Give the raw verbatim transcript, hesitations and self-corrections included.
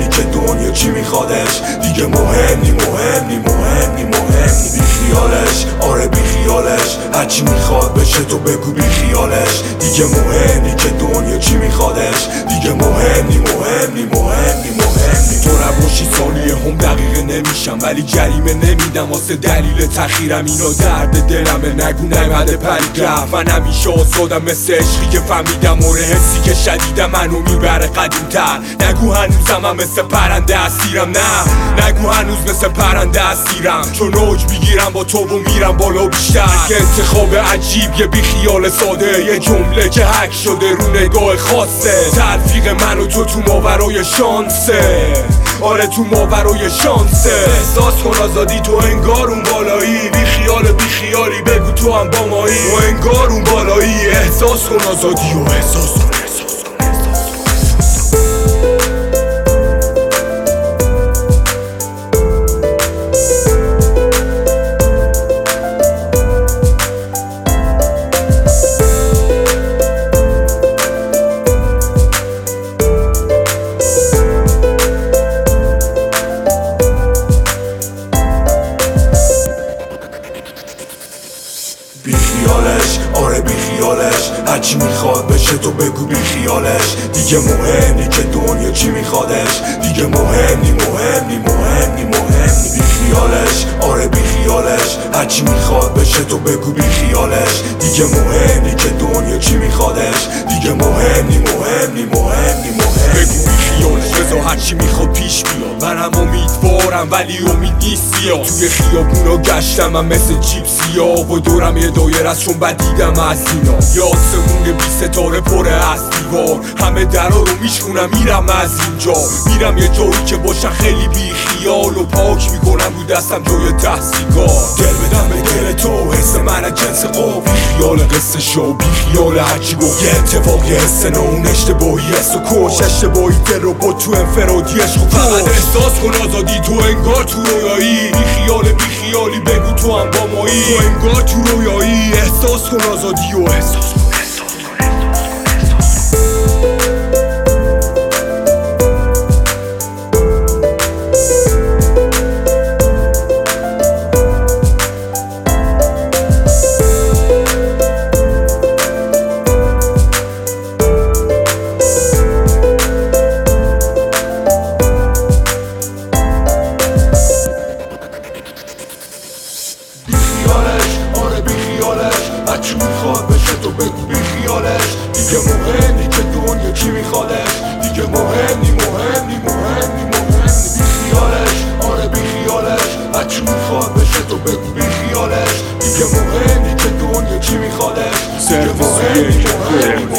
نی که دنیا چی میخوادش، دیگه مهم نی مهم نی مهم نی مهم نی. بی خیالش آره بی خیالش، هرچی میخواد بشه تو بگو بی خیالش، دیگه مهم نی که دنیا چی میخوادش، دیگه مهم نی مهم نی مهم نی مهم نی. تو نباشی ثانیه هم دقیقه نمیشم، ولی جریمه نمیدم واسه دلیل تخیرم. اینا درد دلمه نگو نیمده پرید رفت. من همیشه آزادم مثل عشقی که فهمیدم، آره حسی که شدیدم منو میبره قدیم‌تر. نگو هنوزم هم مثل پرنده اسیرم، نه نگو هنوز مثل پرنده اسیرم، چون اوج میگیرم با تو و میرم بالا بیشتر. یه انتخاب عجیب یه بی خیال ساده، یه جمله که حک شده رو نگاه خاصه. تلفیق من و تو تو ماورای شانسه، آره تو ماورای شانسه. احساس کن آزادی تو انگار اون بالایی، بی خیال بی خیالی بگو تو هم با مایی. تو انگار اون بالایی، احساس کن آزادی و احساس کن. بی خیالش آره بی خیالش، هرچی میخواد بشه تو بگو بی خیالش، دیگه مهم نی که دنیا چی میخوادش، دیگه مهم نی مهم نی مهم نی مهم نی. بی خیالش آره بی خیالش، هرچی میخواد بشه تو بگو بی خیالش، دیگه مهم نی که دنیا چی میخوادش، دیگه مهم نی مهم نی مهم نی مهم نی. بگو بی خیالش بذار هرچی میخواد پیش بیاد، من هم امیدوارم ولی امید نیستی ها. توی خیابونا گشتم من مثل جیپسیا و دورم یه دایر از چون بدیدم از اینا. یه آسمون بی ستاره پره از دیوار، همه درا رو میشونم میرم از اینجا. میرم یه جایی که باشن خیلی بی خیال و پاک میکنم رو دستم جای ده سیگار. دل بدم به دل تو حس من از جنس قو، بی خیال قصه شو بی خیال هرچی گفت. یه اتفاق یه حس نو اون اشتباهی حس و کش، اشتباهی دل رو با تو انفرادی عشق و کش. فقط احساس کن آزادی تو انگار تو رویایی، بی خیال بی خیالی بگو تو هم با مایی. تو انگار تو رویایی، احساس کن آزادی و احساس کن. هرچی میخواد بشه تو بگو بی خیالش، دیگه مهم نی که دنیا چی میخوادش، دیگه مهم نی مهم نی مهم نی مهم نی. بی خیالش آره بی خیالش، هرچی میخواد بشه تو بگو بی خیالش، دیگه مهم نی که دنیا چی میخوادش، دیگه مهم نی مهم نی.